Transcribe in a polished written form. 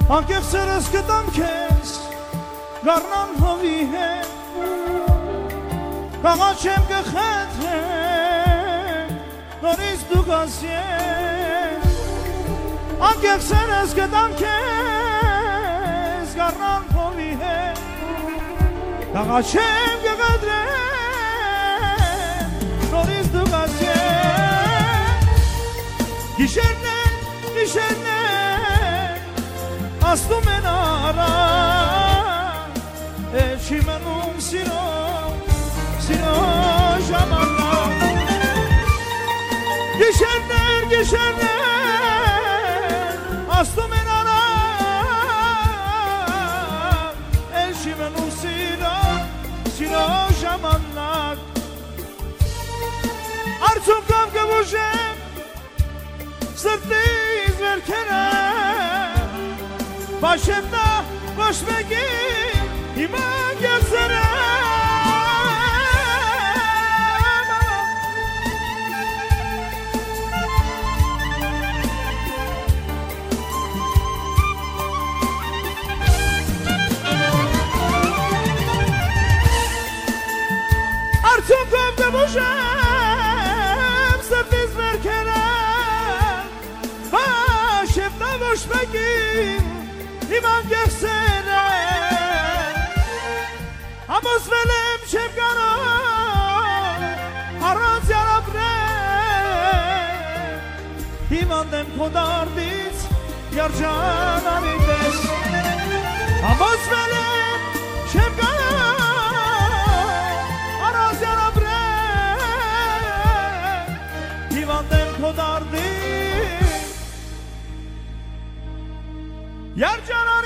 Անկեղ սերս կտամ քեզ գառնան հովի հետ Կաղաչեմ կխեթրեմ նորից դու գաս ես Անկեղ սերս կտամ քեզ գառնան հովի հետ Կաղաչեմ կխեթրեմ նորից դու գաս ես Գիշերն է Աստում են արա Էջի մնում սիրո ժամանակ Գիշերն է Աստում են արա Էջի մնում սիրո ժամանակ Արդյոք կամ կվուժեմ Սրտից վերքերը Başımda boş mekik iman gözlerim Artık kovda boşum sırtız verkene Başımda boş mekik İman göksene Amos velem şefkana Araz yarabre İman dem kodar biz Yarcan amides Amos velem şefkana Araz yarabre İman dem kodar biz Yarcan